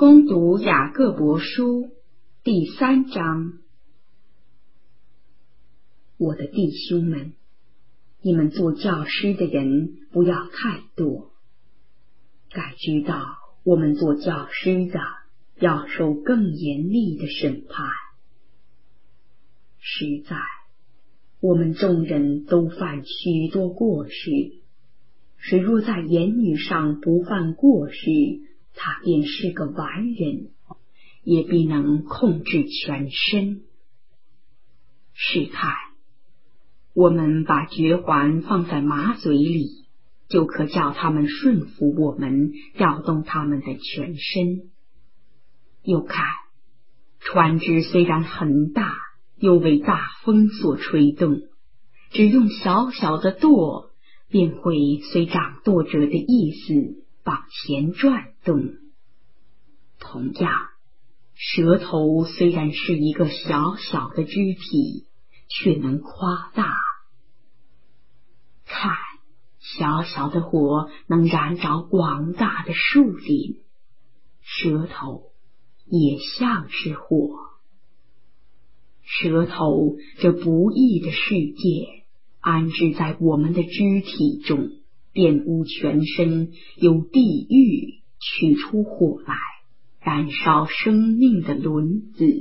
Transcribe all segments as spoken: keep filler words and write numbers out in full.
攻读雅各伯书第三章。我的弟兄们，你们做教师的人不要太多，该知道我们做教师的要受更严厉的审判。实在我们众人都犯许多过失，谁若在言语上不犯过失，他便是个完人，也必能控制全身。试看，我们把绝环放在马嘴里，就可叫他们顺服我们，调动他们的全身。又看，船只虽然很大，又为大风所吹动，只用小小的舵，便会随掌舵者的意思往前转动。同样，舌头虽然是一个小小的肢体，却能夸大。看，小小的火能燃着广大的树林，舌头也像是火。舌头这不义的世界安置在我们的肢体中，玷污全身，由地狱取出火来，燃烧生命的轮子。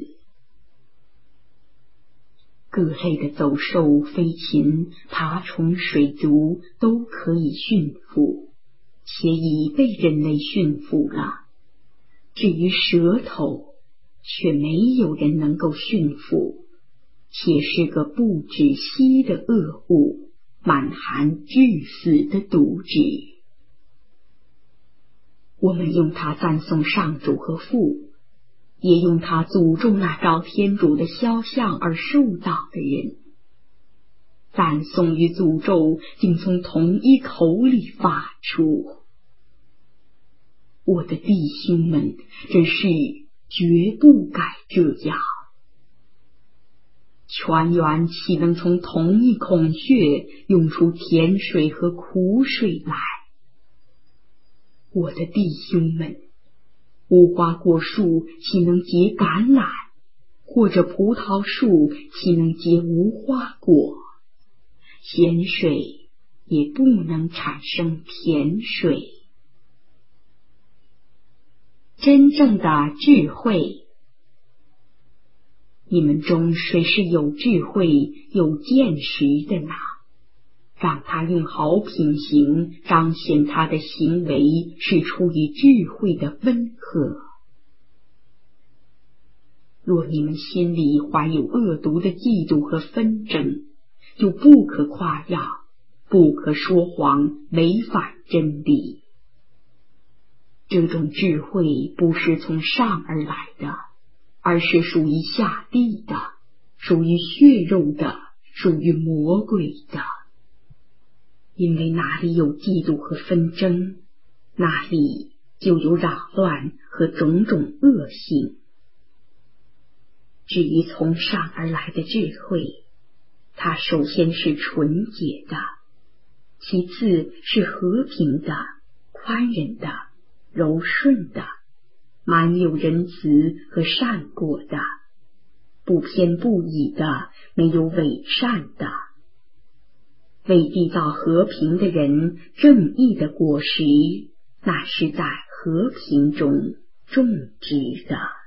各类的走兽、飞禽、爬虫、水族都可以驯服，且已被人类驯服了。至于舌头，却没有人能够驯服，且是个不止息的恶物，满含致死的毒质。我们用它赞颂上主和父，也用它诅咒那照天主的肖像而受道的人。赞颂与诅咒竟从同一口里发出。我的弟兄们，这事绝不该这样。泉源岂能从同一孔穴涌出甜水和苦水来？我的弟兄们，无花果树岂能结橄榄，或者葡萄树岂能结无花果？咸水也不能产生甜水。真正的智慧，你们中谁是有智慧、有见识的呢？让他用好品行彰显他的行为是出于智慧的温和。若你们心里怀有恶毒的嫉妒和纷争，就不可夸耀，不可说谎，违反真理。这种智慧不是从上而来的，而是属于下地的，属于血肉的，属于魔鬼的。因为哪里有嫉妒和纷争，哪里就有扰乱和种种恶性。至于从上而来的智慧，它首先是纯洁的，其次是和平的、宽仁的、柔顺的，满有仁慈和善果的，不偏不倚的，没有伪善的。为缔造和平的人正义的果实，那是在和平中种植的。